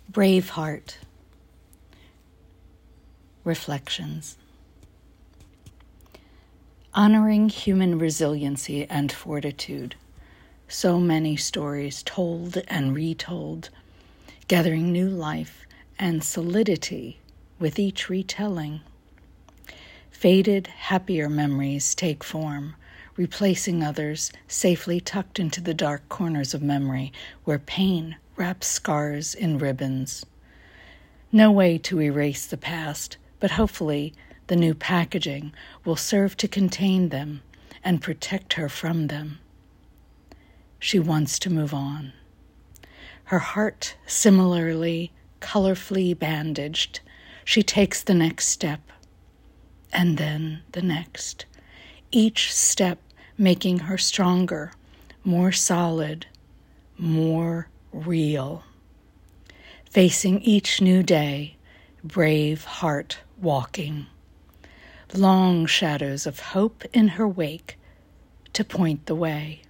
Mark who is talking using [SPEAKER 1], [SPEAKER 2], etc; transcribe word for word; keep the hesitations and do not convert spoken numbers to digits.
[SPEAKER 1] Braveheart. Reflections. Honoring human resiliency and fortitude. So many stories told and retold, gathering new life and solidity with each retelling. Faded, happier memories take form, replacing others safely tucked into the dark corners of memory where pain wraps scars in ribbons. No way to erase the past, but hopefully the new packaging will serve to contain them and protect her from them. She wants to move on. Her heart similarly, colorfully bandaged, she takes the next step, and then the next, each step making her stronger, more solid, more real. Facing each new day, brave heart walking. Long shadows of hope in her wake to point the way.